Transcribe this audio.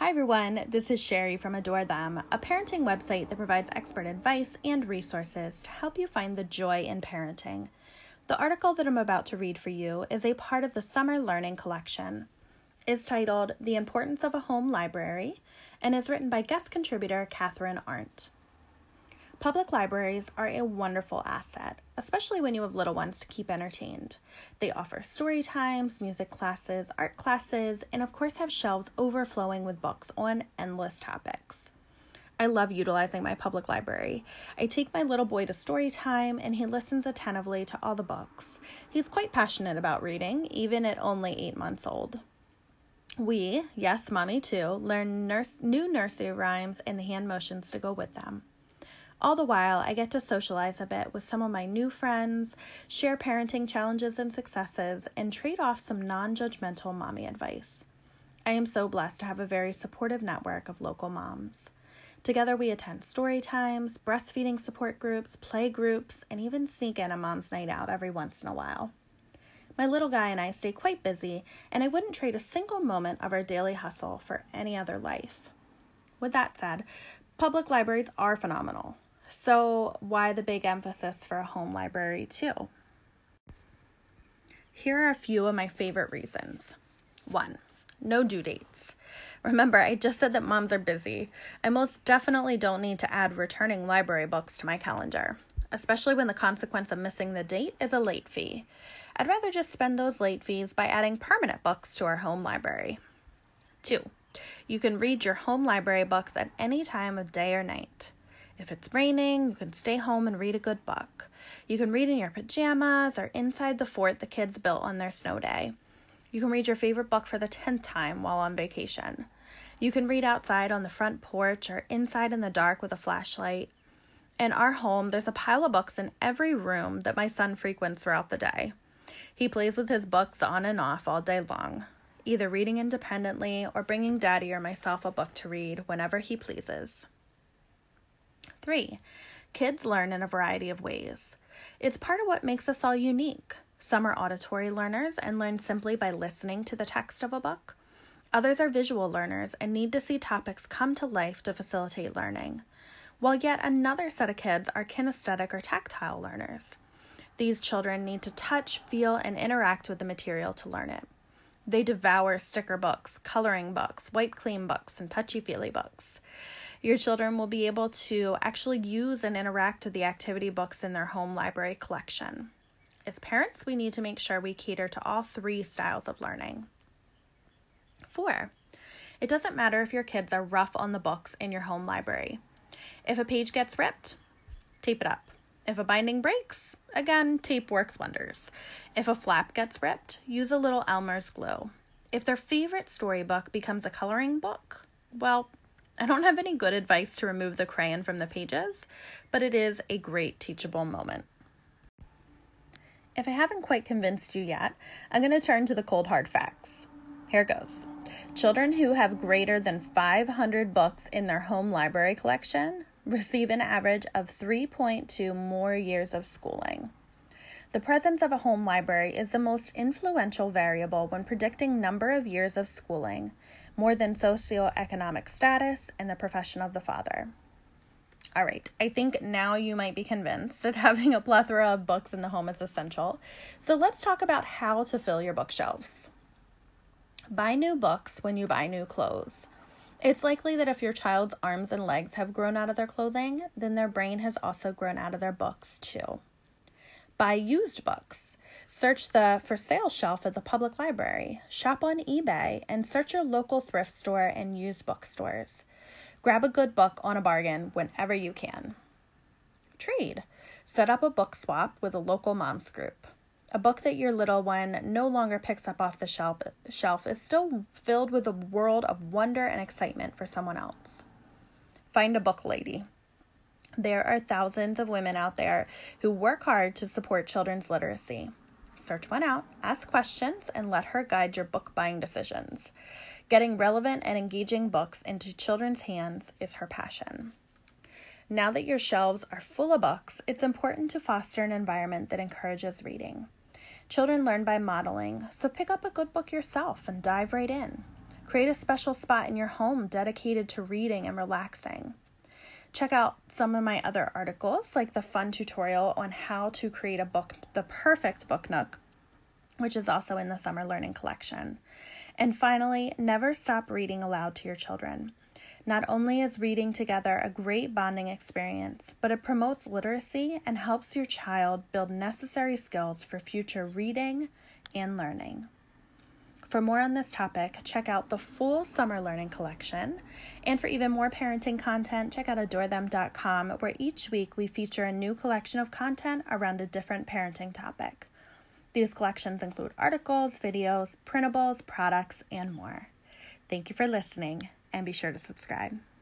Hi everyone, this is Sherry from Adore Them, a parenting website that provides expert advice and resources to help you find the joy in parenting. The article that I'm about to read for you is a part of the Summer Learning Collection. It's titled The Importance of a Home Library and is written by guest contributor Catherine Arndt. Public libraries are a wonderful asset, especially when you have little ones to keep entertained. They offer story times, music classes, art classes, and of course have shelves overflowing with books on endless topics. I love utilizing my public library. I take my little boy to story time and he listens attentively to all the books. He's quite passionate about reading, even at only 8 months old. We, yes, mommy too, learn new nursery rhymes and the hand motions to go with them. All the while, I get to socialize a bit with some of my new friends, share parenting challenges and successes, and trade off some non-judgmental mommy advice. I am so blessed to have a very supportive network of local moms. Together we attend story times, breastfeeding support groups, play groups, and even sneak in a mom's night out every once in a while. My little guy and I stay quite busy, and I wouldn't trade a single moment of our daily hustle for any other life. With that said, public libraries are phenomenal. So why the big emphasis for a home library too? Here are a few of my favorite reasons. 1. No due dates. Remember, I just said that moms are busy. I most definitely don't need to add returning library books to my calendar, especially when the consequence of missing the date is a late fee. I'd rather just spend those late fees by adding permanent books to our home library. 2. You can read your home library books at any time of day or night. If it's raining, you can stay home and read a good book. You can read in your pajamas or inside the fort the kids built on their snow day. You can read your favorite book for the 10th time while on vacation. You can read outside on the front porch or inside in the dark with a flashlight. In our home, there's a pile of books in every room that my son frequents throughout the day. He plays with his books on and off all day long, either reading independently or bringing Daddy or myself a book to read whenever he pleases. 3. Kids learn in a variety of ways. It's part of what makes us all unique. Some are auditory learners and learn simply by listening to the text of a book. Others are visual learners and need to see topics come to life to facilitate learning, while yet another set of kids are kinesthetic or tactile learners. These children need to touch, feel, and interact with the material to learn it. They devour sticker books, coloring books, wipe clean books, and touchy-feely books. Your children will be able to actually use and interact with the activity books in their home library collection. As parents, we need to make sure we cater to all 3 styles of learning. 4. It doesn't matter if your kids are rough on the books in your home library. If a page gets ripped, tape it up. If a binding breaks, again, tape works wonders. If a flap gets ripped, use a little Elmer's glue. If their favorite storybook becomes a coloring book, well, I don't have any good advice to remove the crayon from the pages, but it is a great teachable moment. If I haven't quite convinced you yet, I'm going to turn to the cold hard facts. Here goes. Children who have greater than 500 books in their home library collection receive an average of 3.2 more years of schooling. The presence of a home library is the most influential variable when predicting number of years of schooling, more than socioeconomic status and the profession of the father. All right, I think now you might be convinced that having a plethora of books in the home is essential. So let's talk about how to fill your bookshelves. Buy new books when you buy new clothes. It's likely that if your child's arms and legs have grown out of their clothing, then their brain has also grown out of their books too. Buy used books. Search the for sale shelf at the public library. Shop on eBay and search your local thrift store and used bookstores. Grab a good book on a bargain whenever you can. Trade. Set up a book swap with a local moms group. A book that your little one no longer picks up off the shelf is still filled with a world of wonder and excitement for someone else. Find a book lady. There are thousands of women out there who work hard to support children's literacy. Search one out, ask questions, and let her guide your book buying decisions. Getting relevant and engaging books into children's hands is her passion. Now that your shelves are full of books, it's important to foster an environment that encourages reading. Children learn by modeling, so pick up a good book yourself and dive right in. Create a special spot in your home dedicated to reading and relaxing. Check out some of my other articles, like the fun tutorial on how to create the perfect book nook, which is also in the Summer Learning Collection. And finally, never stop reading aloud to your children. Not only is reading together a great bonding experience, but it promotes literacy and helps your child build necessary skills for future reading and learning. For more on this topic, check out the full Summer Learning Collection. And for even more parenting content, check out adorethem.com, where each week we feature a new collection of content around a different parenting topic. These collections include articles, videos, printables, products, and more. Thank you for listening, and be sure to subscribe.